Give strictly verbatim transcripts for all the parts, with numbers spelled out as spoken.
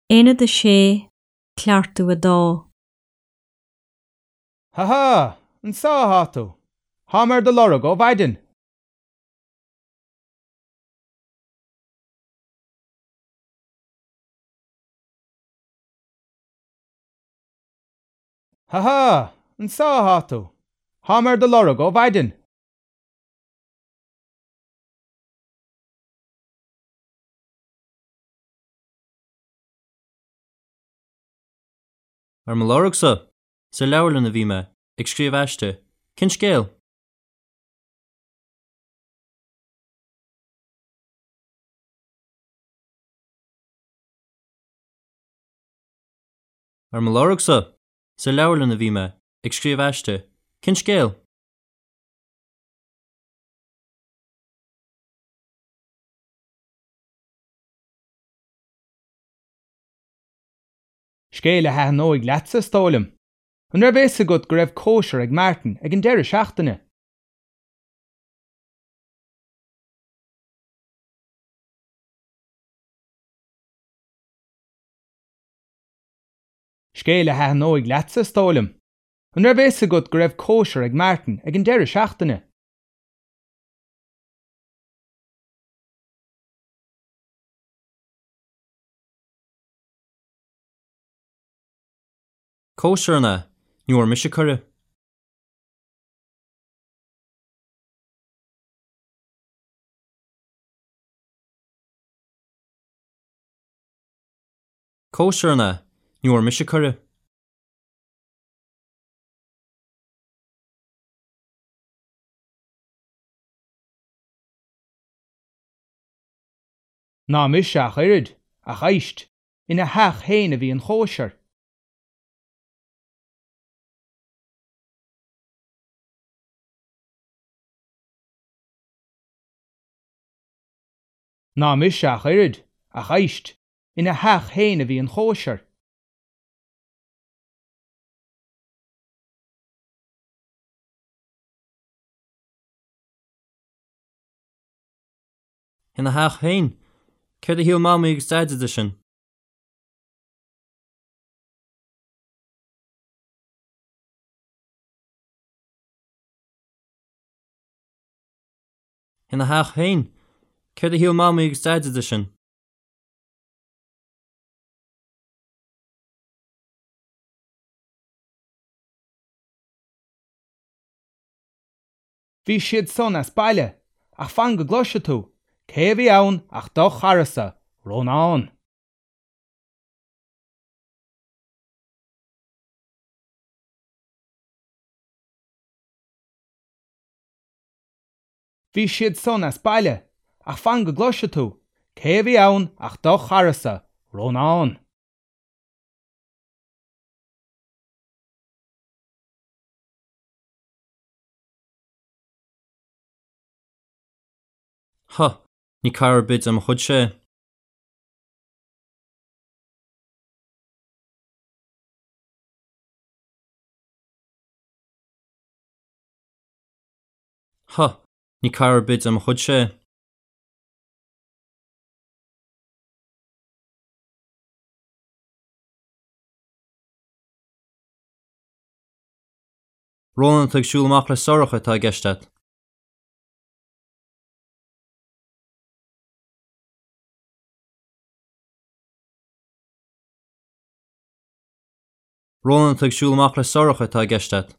Éine de sé ceartú a dó. Ha ha, an sa hatú. Hamar de lorug ó bhaidin. Ha ha, an sa hatú. Hamar de lorug ó bhaidin. Ar mo lorug sa, sa leabharlann a bhí me, ag scríobh aiste, cinn scéal? Ar mo lorug sa, sa leabharlann a bhí me, ag scríobh aiste, cinn scéal? Scéile ha nó ag leatsa stólam. An raibh éasa go go raibh cóisiir ag Martin ag an deireadh seachtaine. Scéile ha nó ag leatsa stólam. An raibh éasa go go raibh cóisiir ag Martin ag an deireadh seachtaine. Cóisiir na, nuair mise curre. Cóisiir na, nuair mise curre. Ná miseach irid, ach aist, ina heach héin a bhí an cóisiir. Ná miseach irid, ach aist, ina heach héin a bhí an cóisiir. Ina heach féin, céir a hiúil máma ag staid de sin. Ina heach féin, céir a hiúil máma ag staid de sin. Bhí siad son as baile, ach fan go gluise tú, cé bhí ann ach do charasa, rónán. Bhí siad son as baile, ach fan go gluise tú, cé bhí ann ach do charasa, rónán. Ha, ní cara bid am chud sé. Ha, ní cara bid am chud sé. Ronan tuag siúl amach le soracha tá gceistad. Ronan tuag siúl amach le soracha tá gceistad.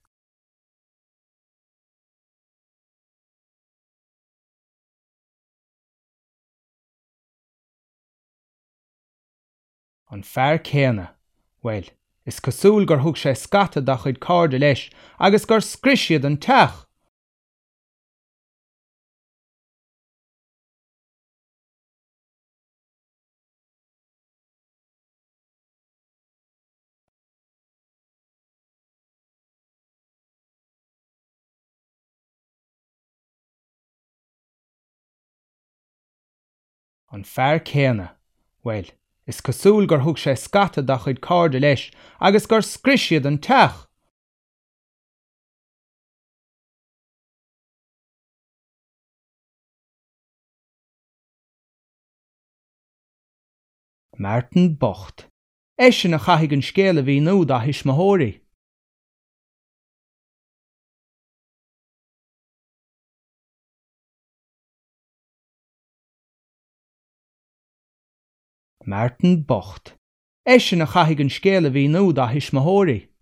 An fear céanna, well, is cosúil gur thug sé scata da chuid cáirde leis agus gur scrisiad an teach. An fear céanna, well, is cosúil gur thug sé scata da chuid cáirde leis agus gur scrisiad an teach. Martin Bocht. Eisiau na chaithig an scéal a bhí nó dá hismóirí. Martin bocht. Eisiau na chaithig an scéal a bhí nó dá hismóirí.